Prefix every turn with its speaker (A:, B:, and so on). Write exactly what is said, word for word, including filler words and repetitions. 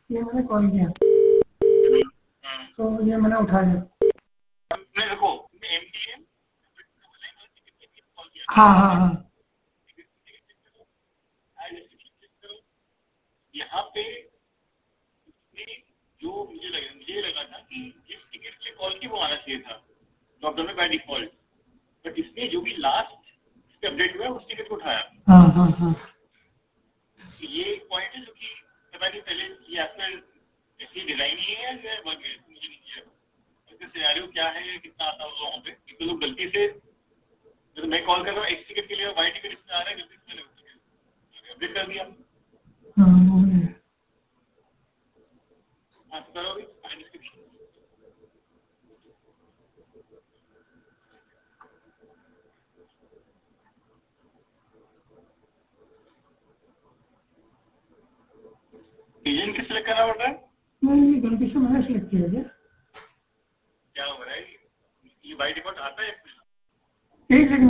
A: ये मैंने कॉल किया तो ये मैंने उठाया।
B: नहीं देखो एमटीएम
A: हाँ हाँ हाँ
B: यहाँ पे जो मुझे लगा मुझे लगा था कि जिस टिकट के लिए कॉल की वो आना चाहिए था लॉकडाउन में बाय डिफॉल्ट, बट इसने जो भी लास्ट इस पे अपडेट हुआ है उस टिकट को उठाया।
A: हाँ हाँ हाँ
B: ये एक पॉइंट है जो कि पता नहीं पहले ये एप्पल ऐसी डिजाइन ही है या बग है, मुझे नहीं इसका सिनेरियो क्या है, कितना आता होगा वहाँ पे, क्योंकि लोग गलती से जब मैं कॉल कर रहा हूँ एक्स टिकट के लिए वाई टिकट इसमें आ रहा है, गलती से मैंने अपडेट कर दिया।
A: हाँ वो है।
B: हाँ तो करो अभी डिस्क्रिप्शन रीजन किस सिलेक्ट करना पड़ रहा है?
A: नहीं ये गलती से मैंने सिलेक्ट किया क्या?
B: क्या हो रहा है ये बाई डिफॉल्ट आता है?
A: एक सेकंड